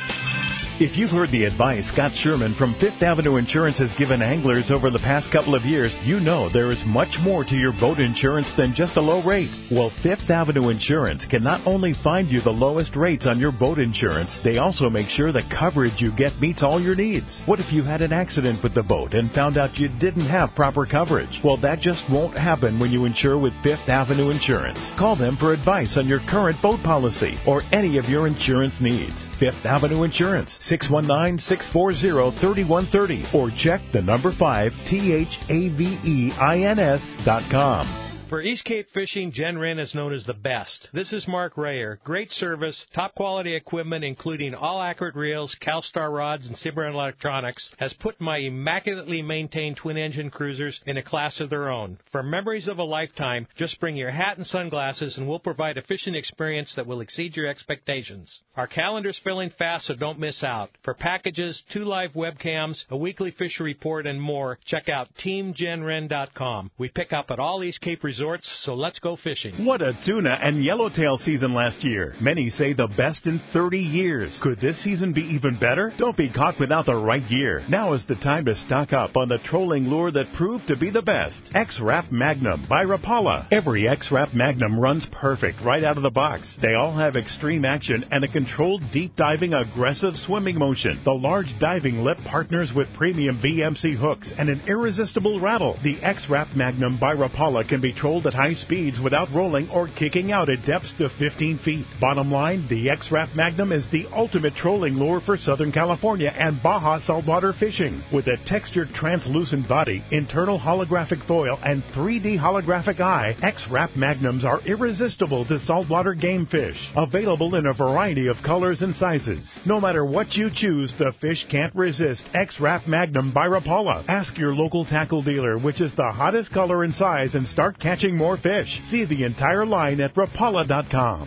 If you've heard the advice Scott Sherman from Fifth Avenue Insurance has given anglers over the past couple of years, you know there is much more to your boat insurance than just a low rate. Well, Fifth Avenue Insurance can not only find you the lowest rates on your boat insurance, they also make sure the coverage you get meets all your needs. What if you had an accident with the boat and found out you didn't have proper coverage? Well, that just won't happen when you insure with Fifth Avenue Insurance. Call them for advice on your current boat policy or any of your insurance needs. Fifth Avenue Insurance, six one nine, six four zero, three one three zero, or check the number five, T H A V E I N S dot com. For East Cape Fishing, Jen Wren is known as the best. This is Mark Rayer. Great service, top quality equipment, including all accurate reels, CalStar rods, and Cimarron electronics, has put my immaculately maintained twin-engine cruisers in a class of their own. For memories of a lifetime, just bring your hat and sunglasses, and we'll provide a fishing experience that will exceed your expectations. Our calendar's filling fast, so don't miss out. For packages, two live webcams, a weekly fishery report, and more, check out team jen wren dot com. We pick up at all East Cape resorts, so let's go fishing. What a tuna and yellowtail season last year. Many say the best in thirty years. Could this season be even better? Don't be caught without the right gear. Now is the time to stock up on the trolling lure that proved to be the best. X-Rap Magnum by Rapala. Every X-Rap Magnum runs perfect right out of the box. They all have extreme action and a controlled deep diving aggressive swimming motion. The large diving lip partners with premium V M C hooks and an irresistible rattle. The X-Rap Magnum by Rapala can be trolled at high speeds without rolling or kicking out at depths to fifteen feet. Bottom line, the X-Rap Magnum is the ultimate trolling lure for Southern California and Baja saltwater fishing. With a textured translucent body, internal holographic foil, and three D holographic eye, X-Rap Magnums are irresistible to saltwater game fish. Available in a variety of colors and sizes. No matter what you choose, the fish can't resist X-Rap Magnum by Rapala. Ask your local tackle dealer which is the hottest color and size and start catching more fish. See the entire line at rapala dot com.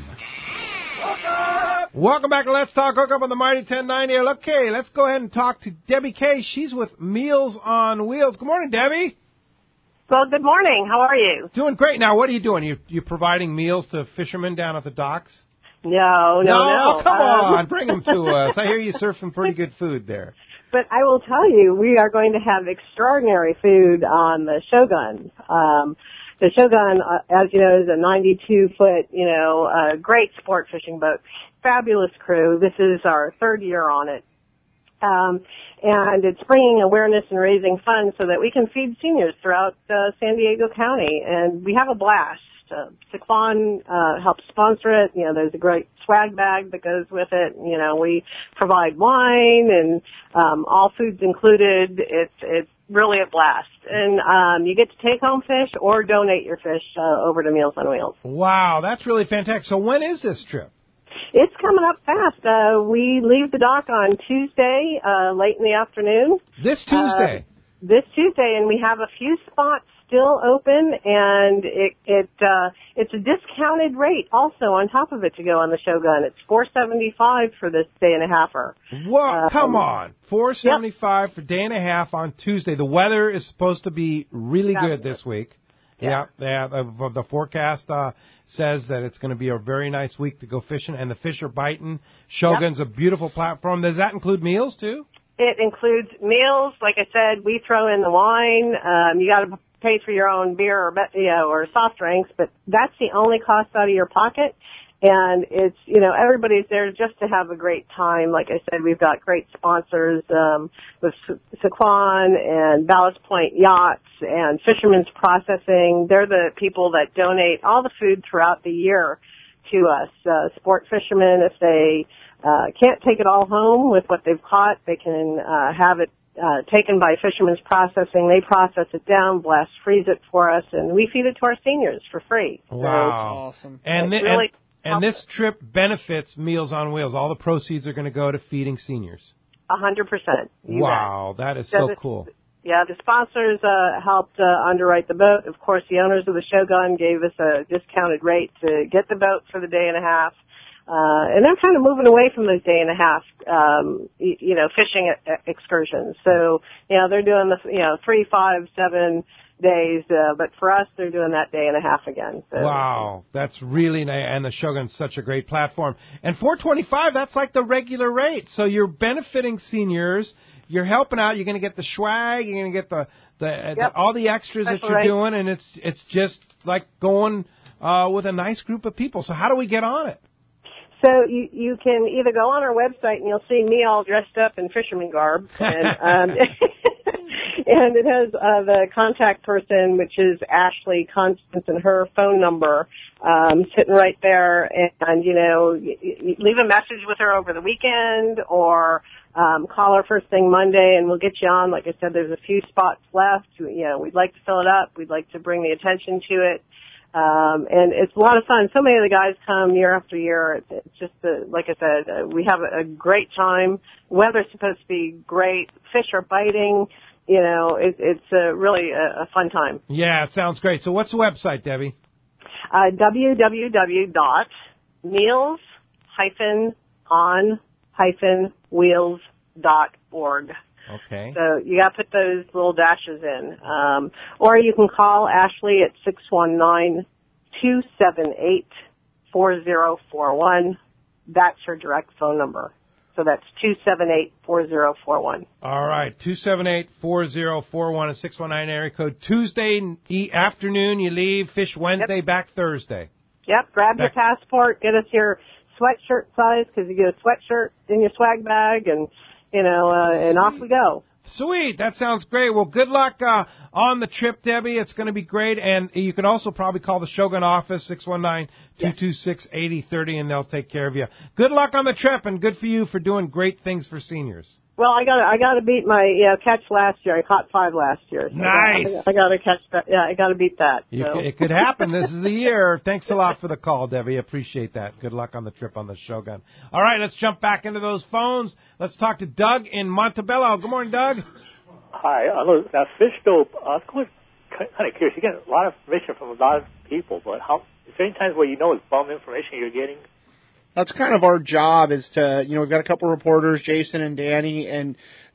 Welcome back to Let's Talk Hookup on the Mighty ten ninety. Okay, let's go ahead and talk to Debbie Case. She's with Meals on Wheels. Good morning, Debbie. Well, good morning. How are you? Doing great. Now, what are you doing? You you providing meals to fishermen down at the docks? No, no, no. Oh, come um, on. Bring them to us. I hear you serve some pretty good food there. But I will tell you, we are going to have extraordinary food on the Shogun. Um, the Shogun, uh, as you know, is a ninety-two foot, you know, uh, great sport fishing boat. Fabulous crew. This is our third year on it. Um, and it's bringing awareness and raising funds so that we can feed seniors throughout uh, San Diego County. And we have a blast. Uh, Sequan uh, helps sponsor it. You know, there's a great swag bag that goes with it. You know, we provide wine and um, all foods included. It's it's really a blast. And um, you get to take home fish or donate your fish uh, over to Meals on Wheels. Wow, that's really fantastic. So when is this trip? It's coming up fast. Uh, we leave the dock on Tuesday, uh, late in the afternoon. This Tuesday? Uh, this Tuesday, and we have a few spots still open, and it, it, uh, it's a discounted rate also on top of it to go on the Shogun. It's four seventy-five for this day and a halfer. Whoa, uh, come on. four seventy-five yep. for day and a half on Tuesday. The weather is supposed to be really That's good this week. Yeah. Yeah, yeah the, the forecast uh, says that it's going to be a very nice week to go fishing, and the fish are biting. Shogun's yep. a beautiful platform. Does that include meals, too? It includes meals. Like I said, we throw in the wine. Um, you got to pay for your own beer or, you know, or soft drinks, but that's the only cost out of your pocket. And it's, you know, everybody's there just to have a great time. Like I said, we've got great sponsors, um, with Sequan and Ballast Point Yachts and Fisherman's Processing. They're the people that donate all the food throughout the year to us. Uh, sport fishermen, if they, uh, can't take it all home with what they've caught, they can, uh, have it, uh, taken by Fisherman's Processing. They process it down, blast freeze it for us, and we feed it to our seniors for free. Wow. That's awesome. And, It's th- really and, and this trip benefits Meals on Wheels. All the proceeds are going to go to feeding seniors. A hundred percent. Wow, that is so cool. Yeah, the sponsors uh, helped uh, underwrite the boat. Of course, the owners of the Shogun gave us a discounted rate to get the boat for the day and a half. Uh, and they're kind of moving away from those day and a half, um, you, you know, fishing excursions. So, you know, they're doing the, you know, three, five, seven days, uh, but for us, they're doing that day and a half again. So. Wow, that's really nice, and the Shogun's such a great platform. And four twenty-five, that's like the regular rate. So you're benefiting seniors, you're helping out, you're going to get the swag, you're going to get the, the, yep. the all the extras That's that you're right. doing, and it's it's just like going uh, with a nice group of people. So how do we get on it? So you you can either go on our website and you'll see me all dressed up in fisherman garb, and um, and it has uh, the contact person, which is Ashley Constance, and her phone number um, sitting right there. And, and you know, you, you leave a message with her over the weekend, or um, call her first thing Monday, and we'll get you on. Like I said, there's a few spots left. You know, we'd like to fill it up. We'd like to bring the attention to it. Um, and it's a lot of fun. So many of the guys come year after year. It's, it's just, uh, like I said, uh, we have a, a great time. Weather's supposed to be great. Fish are biting. You know, it, it's uh, really a, a fun time. Yeah, it sounds great. So what's the website, Debbie? Uh, w w w dot meals on wheels dot org. Okay. So you got to put those little dashes in. Um, or you can call Ashley at six one nine, two seven eight, four zero four one. That's her direct phone number. So that's two seven eight, four zero four one. All right, two seven eight, four zero four one, a six one nine area code. Tuesday e- afternoon, you leave, fish Wednesday, yep. back Thursday. Yep, grab back. your passport, get us your sweatshirt size, because you get a sweatshirt in your swag bag, and You know, uh, and off we go. Sweet. That sounds great. Well, good luck uh, on the trip, Debbie. It's going to be great. And you can also probably call the Shogun office, six one nine, two two six, eight zero three zero, and they'll take care of you. Good luck on the trip, and good for you for doing great things for seniors. Well, I got I got to beat my you know, catch last year. I caught five last year. So nice. I got to catch that. Yeah, I got to beat that. You so. c- it could happen. This is the year. Thanks a lot for the call, Debbie. Appreciate that. Good luck on the trip on the Shogun. All right, let's jump back into those phones. Let's talk to Doug in Montebello. Good morning, Doug. Hi. I know that fish dope. I was quite, kind of curious. You get a lot of information from a lot of people, but how? Is there any times where you know it's bum information you're getting? That's kind of our job is to, you know, we've got a couple reporters, Jason and Danny, and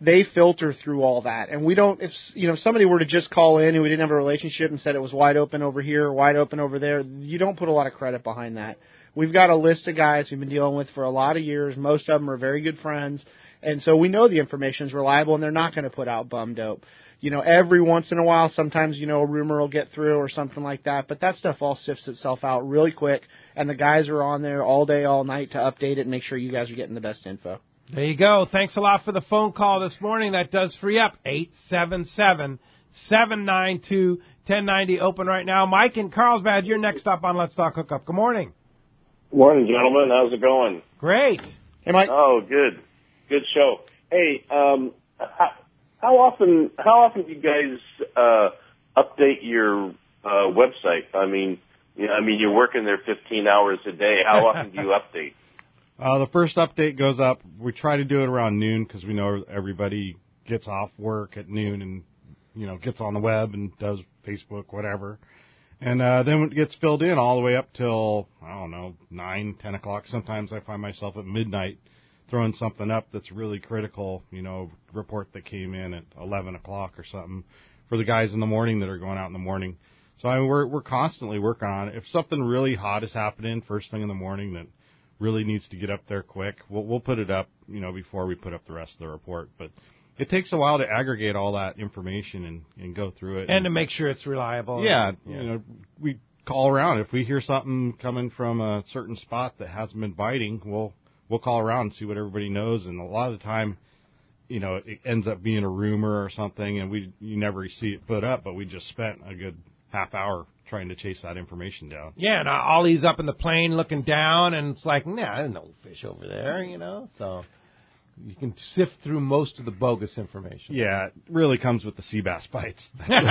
they filter through all that. And we don't, if, you know, if somebody were to just call in and we didn't have a relationship and said it was wide open over here, wide open over there, you don't put a lot of credit behind that. We've got a list of guys we've been dealing with for a lot of years. Most of them are very good friends. And so we know the information is reliable and they're not going to put out bum dope. You know, every once in a while, sometimes, you know, a rumor will get through or something like that. But that stuff all sifts itself out really quick. And the guys are on there all day, all night to update it and make sure you guys are getting the best info. There you go. Thanks a lot for the phone call this morning. That does free up. eight seven seven, seven nine two, one oh nine oh open right now. Mike in Carlsbad, you're next up on Let's Talk Hookup. Good morning. Morning, gentlemen. How's it going? Great. Hey, Mike. Oh, good. Good show. Hey, um, how, how often how often do you guys uh, update your uh, website? I mean, you know, I mean, you're working there fifteen hours a day. How often do you update? Uh, the first update goes up. We try to do it around noon because we know everybody gets off work at noon and, you know, gets on the web and does Facebook, whatever. And uh, then it gets filled in all the way up till, I don't know, nine, ten o'clock. Sometimes I find myself at midnight throwing something up that's really critical, you know, report that came in at eleven o'clock or something for the guys in the morning that are going out in the morning. So I mean, we're we're constantly working on it. If something really hot is happening first thing in the morning that really needs to get up there quick, we'll, we'll put it up, you know, before we put up the rest of the report. But it takes a while to aggregate all that information and, and go through it. And, and to make sure it's reliable. Yeah, yeah, you know, we call around. If we hear something coming from a certain spot that hasn't been biting, we'll we'll call around and see what everybody knows. And a lot of the time, you know, it ends up being a rumor or something, and we you never see it put up, but we just spent a good half hour trying to chase that information down. Yeah, and Ollie's up in the plane looking down, and it's like, nah, there's no fish over there, you know, so you can sift through most of the bogus information. Yeah, it really comes with the sea bass bites.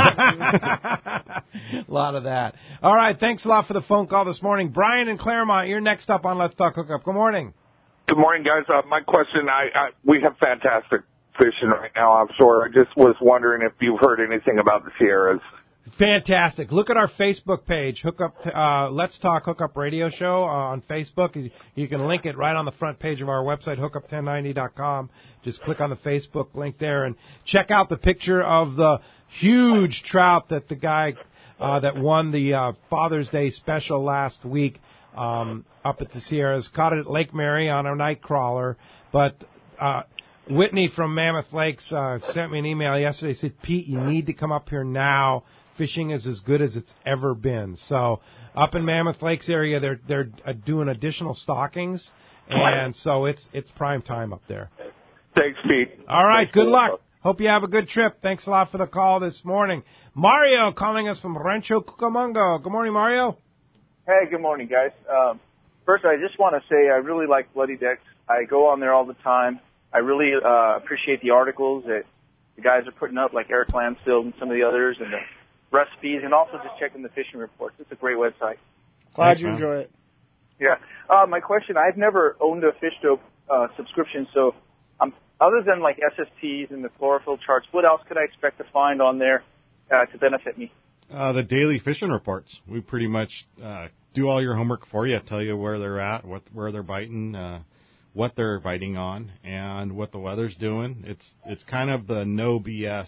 A lot of that. All right, thanks a lot for the phone call this morning. Brian in Claremont, you're next up on Let's Talk Hookup. Good morning. Good morning, guys. Uh, my question, I, I we have fantastic fishing right now offshore. I just was wondering if you've heard anything about the Sierras. Fantastic. Look at our Facebook page, Hookup, uh, Let's Talk Hookup Radio Show uh, on Facebook. You, you can link it right on the front page of our website, hookup ten ninety dot com. Just click on the Facebook link there and check out the picture of the huge trout that the guy uh, that won the uh, Father's Day special last week um, up at the Sierras caught it at Lake Mary on a night crawler. But uh, Whitney from Mammoth Lakes uh, sent me an email yesterday. Said, Pete, you need to come up here now. Fishing is as good as it's ever been. So up in Mammoth Lakes area, they're they're uh, doing additional stockings, and so it's it's prime time up there. Thanks, Pete. All right, Thanks good luck. Hope you have a good trip. Thanks a lot for the call this morning. Mario calling us from Rancho Cucamonga. Good morning, Mario. Hey, good morning, guys. Um, first, I just want to say I really like Bloody Decks. I go on there all the time. I really uh, appreciate the articles that the guys are putting up, like Eric Lansfield and some of the others, and the recipes, and also just checking the fishing reports. It's a great website. Glad you enjoy it. Yeah. Uh, my question, I've never owned a Fish Dope uh, subscription, so um, other than like S S Ts and the chlorophyll charts, what else could I expect to find on there uh, to benefit me? Uh, the daily fishing reports. We pretty much uh, do all your homework for you, tell you where they're at, what where they're biting, uh, what they're biting on, and what the weather's doing. It's it's kind of the no B S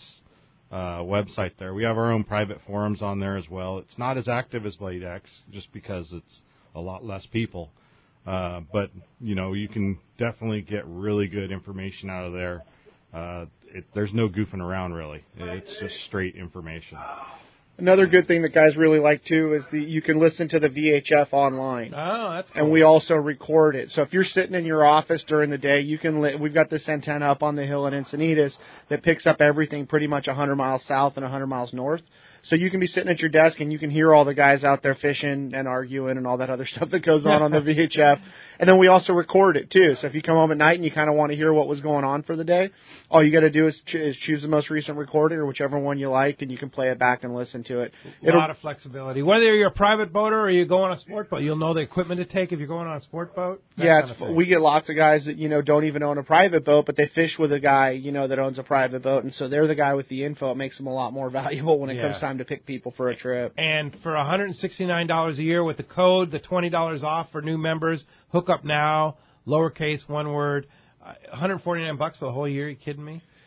Uh, website there. We have our own private forums on there as well. It's not as active as Blade X just because it's a lot less people. Uh, but, you know, you can definitely get really good information out of there. Uh, it, there's no goofing around, really. It's just straight information. Another good thing that guys really like, too, is the you can listen to the V H F online. Oh, that's cool. And we also record it. So if you're sitting in your office during the day, you can. Li- we've got this antenna up on the hill in Encinitas that picks up everything pretty much one hundred miles south and one hundred miles north. So you can be sitting at your desk and you can hear all the guys out there fishing and arguing and all that other stuff that goes on on the V H F. And then we also record it, too. So if you come home at night and you kind of want to hear what was going on for the day, all you got to do is, ch- is choose the most recent recording or whichever one you like, and you can play it back and listen to it. A lot of flexibility. Whether you're a private boater or you go on a sport boat, you'll know the equipment to take if you're going on a sport boat. Yeah, it's, we get lots of guys that, you know, don't even own a private boat, but they fish with a guy, you know, that owns a private boat, and so they're the guy with the info. It makes them a lot more valuable when it Yeah. comes time to pick people for a trip. And for one hundred sixty-nine dollars a year with the code, the twenty dollars off for new members, hook up now, lowercase, one word, uh, one hundred forty-nine bucks for the whole year. Are you kidding me?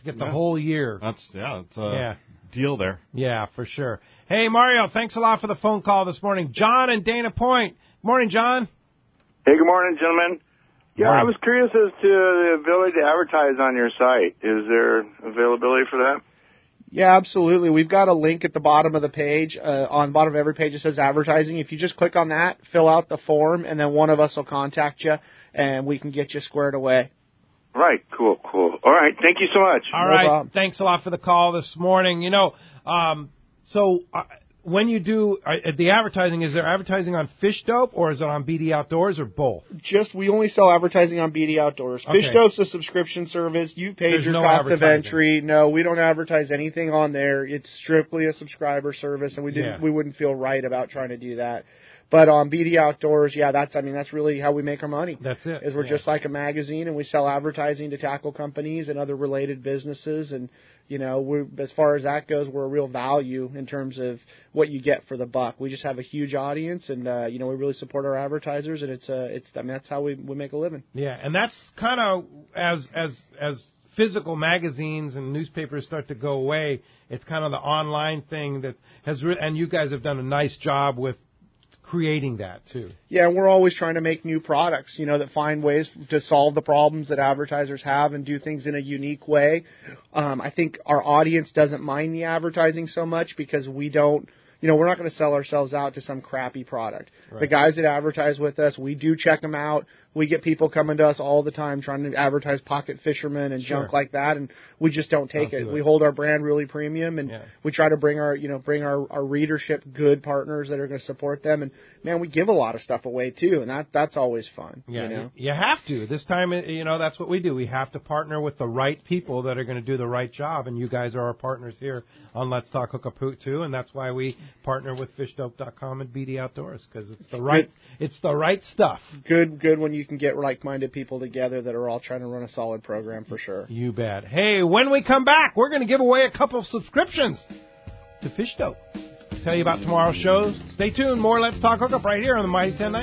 to get the Yeah. whole year. That's yeah, it's a Yeah. deal there. Yeah, for sure. Hey, Mario, thanks a lot for the phone call this morning. John in Dana Point. Morning, John. Hey, good morning, gentlemen. Yeah, Morning. I was curious as to the ability to advertise on your site. Is there availability for that? Yeah, absolutely. We've got a link at the bottom of the page. Uh, on the bottom of every page it says advertising. If you just click on that, fill out the form, and then one of us will contact you, and we can get you squared away. Right, cool, cool. All right, thank you so much. All right, thanks a lot for the call this morning. You know, um, so uh, when you do uh, the advertising, is there advertising on Fish Dope or is it on B D Outdoors or both? Just, we only sell advertising on B D Outdoors. Okay. Fish Dope's a subscription service. You paid There's your no cost of advertising. entry. No, we don't advertise anything on there. It's strictly a subscriber service, and we didn't, Yeah. we wouldn't feel right about trying to do that. But on B D Outdoors, yeah, that's, I mean, that's really how we make our money. That's it. Is we're Yeah. just like a magazine, and we sell advertising to tackle companies and other related businesses. And, you know, we're, as far as that goes, we're a real value in terms of what you get for the buck. We just have a huge audience, and, uh, you know, we really support our advertisers, and it's, uh, it's, I mean, that's how we, we make a living. Yeah, and that's kind of as as as physical magazines and newspapers start to go away. It's kind of the online thing that has, re- and you guys have done a nice job with creating that too. Yeah, and we're always trying to make new products, you know, that find ways to solve the problems that advertisers have and do things in a unique way. Um, I think our audience doesn't mind the advertising so much because we don't, you know, we're not going to sell ourselves out to some crappy product. Right. The guys that advertise with us, we do check them out. We get people coming to us all the time trying to advertise pocket fishermen and Sure. junk like that, and we just don't take Don't it. do We it. hold our brand really premium, and Yeah. we try to bring our, you know, bring our, our readership good partners that are going to support them. And man, we give a lot of stuff away too, and that that's always fun. Yeah, you know. you have to. This time, you know, that's what we do. We have to partner with the right people that are going to do the right job, and you guys are our partners here on Let's Talk Hookup Hoot too, and that's why we partner with fish dope dot com and B D Outdoors, because it's the right it's the right stuff. Good, good when you can get like-minded people together that are all trying to run a solid program for sure. You bet. Hey, when we come back, we're going to give away a couple of subscriptions to Fish Dope. Tell you about tomorrow's shows. Stay tuned. More Let's Talk Hookup right here on the Mighty ten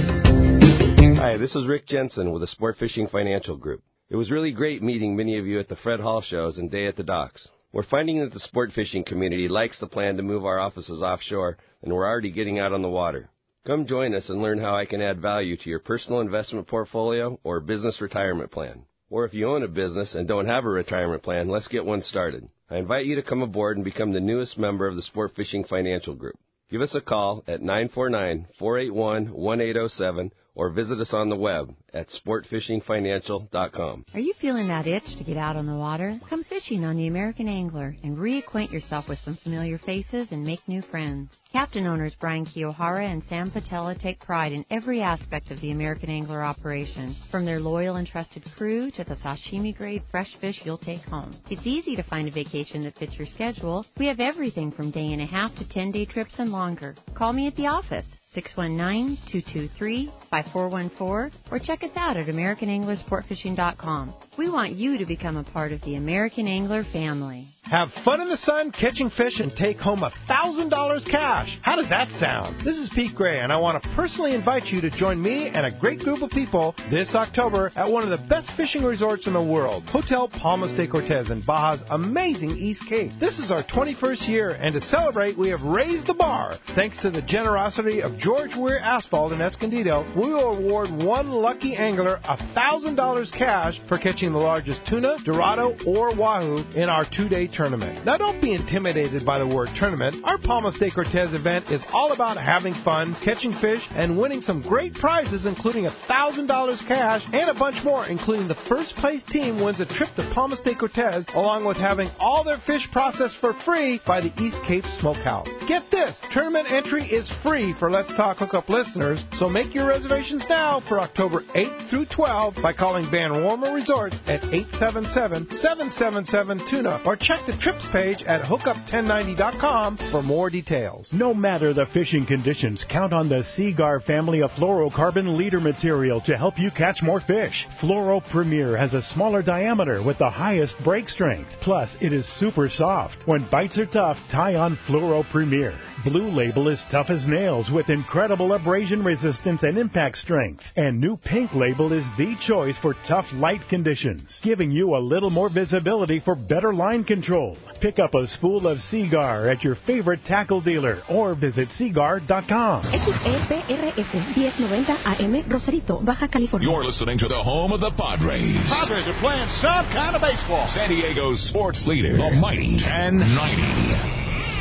ninety. Hi, this is Rick Jensen with the Sport Fishing Financial Group. It was really great meeting many of you at the Fred Hall shows and Day at the Docks. We're finding that the sport fishing community likes the plan to move our offices offshore, and we're already getting out on the water. Come join us and learn how I can add value to your personal investment portfolio or business retirement plan. Or if you own a business and don't have a retirement plan, let's get one started. I invite you to come aboard and become the newest member of the Sport Fishing Financial Group. Give us a call at nine four nine, four eight one, one eight zero seven or visit us on the web at sport fishing financial dot com. Are you feeling that itch to get out on the water? Come fishing on the American Angler and reacquaint yourself with some familiar faces and make new friends. Captain owners Brian Kiyohara and Sam Patella take pride in every aspect of the American Angler operation, from their loyal and trusted crew to the sashimi-grade fresh fish you'll take home. It's easy to find a vacation that fits your schedule. We have everything from day and a half to ten-day trips and longer. Call me at the office, six one nine, two two three, five four one four, or check us out at american angler sport fishing dot com. We want you to become a part of the American Angler family. Have fun in the sun catching fish and take home one thousand dollars cash. How does that sound? This is Pete Gray, and I want to personally invite you to join me and a great group of people this October at one of the best fishing resorts in the world, Hotel Palmas de Cortez in Baja's amazing East Cape. This is our twenty-first year, and to celebrate, we have raised the bar. Thanks to the generosity of George Weir Asphalt in Escondido, we will award one lucky angler one thousand dollars cash for catching the largest tuna, dorado, or wahoo in our two-day tournament. Now, don't be intimidated by the word tournament. Our Palmas de Cortez event is all about having fun, catching fish, and winning some great prizes, including one thousand dollars cash and a bunch more, including the first-place team wins a trip to Palmas de Cortez, along with having all their fish processed for free by the East Cape Smokehouse. Get this, tournament entry is free for Let's Talk Hookup listeners, so make your reservations now for October eighth through twelfth by calling Van Warmer Resorts at eight seven seven, seven seven seven, tuna, or check the trips page at hookup ten ninety dot com for more details. No matter the fishing conditions, count on the Seagar family of fluorocarbon leader material to help you catch more fish. Fluoro Premier has a smaller diameter with the highest break strength. Plus, it is super soft. When bites are tough, tie on Fluoro Premier. Blue Label is tough as nails with incredible abrasion resistance and impact strength. And new Pink Label is the choice for tough, light conditions. Solutions, giving you a little more visibility for better line control. Pick up a spool of Seagar at your favorite tackle dealer or visit seagar dot com. X E P R S ten ninety A M, Rosarito, Baja California. You're listening to the home of the Padres. Padres are playing some kind of baseball. San Diego's sports leader, the Mighty ten ninety.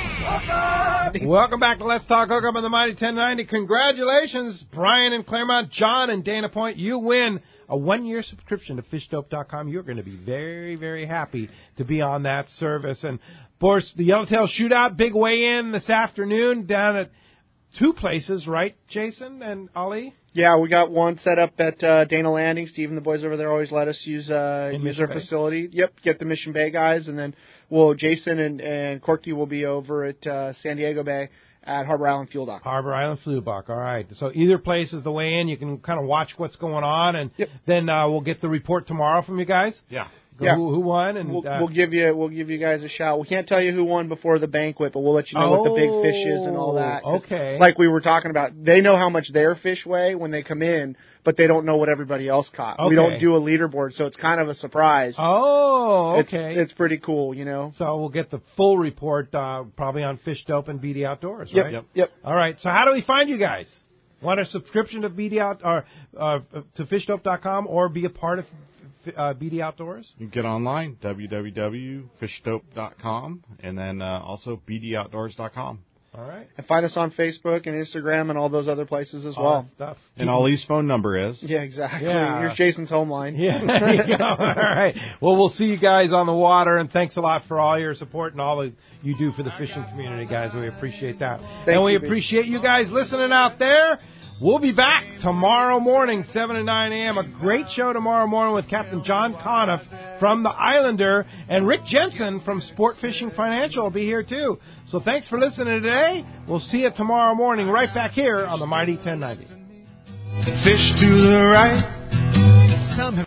Welcome back to Let's Talk Hookup on the Mighty ten ninety. Congratulations, Brian in Claremont, John in Dana Point. You win a one-year subscription to fish dope dot com. You're going to be very, very happy to be on that service. And, of course, the Yellowtail Shootout, big weigh-in this afternoon down at two places, right, Jason and Ali? Yeah, we got one set up at uh, Dana Landing. Steve and the boys over there always let us use uh, In use Mission our Bay. facility. Yep, get the Mission Bay guys, and then well, Jason and, and Corky will be over at uh, San Diego Bay at Harbor Island Fuel Dock. Harbor Island Fuel Dock. All right. So either place is the way in. You can kind of watch what's going on, and yep. then uh, we'll get the report tomorrow from you guys. Yeah. Yeah. Who, who won? And we'll, uh, we'll give you we'll give you guys a shout. We can't tell you who won before the banquet, but we'll let you know what the big fish is and all that. Okay. Like we were talking about, they know how much their fish weigh when they come in, but they don't know what everybody else caught. Okay. We don't do a leaderboard, so it's kind of a surprise. Oh, okay. It's, it's pretty cool, you know. So we'll get the full report uh, probably on Fish Dope and B D Outdoors, Yep, right? Yep. Yep. All right. So how do we find you guys? Want a subscription to B D Out or uh, to fish dope dot com or be a part of uh, B D Outdoors? You can get online, w w w dot fish dope dot com, and then uh, also b d outdoors dot com. All right. And find us on Facebook and Instagram and all those other places as all well. That stuff. And Ollie's phone number is? Yeah, exactly. Yeah. Here's Jason's home line. Yeah. There you go. All right. Well, we'll see you guys on the water, and thanks a lot for all your support and all that you do for the fishing community, guys. We appreciate that. Thank and we you, appreciate you guys listening out there. We'll be back tomorrow morning, seven to nine a.m. A great show tomorrow morning with Captain John Conniff from the Islander, and Rick Jensen from Sport Fishing Financial will be here, too. So thanks for listening today. We'll see you tomorrow morning right back here on the Mighty ten ninety. Fish to the right. Some have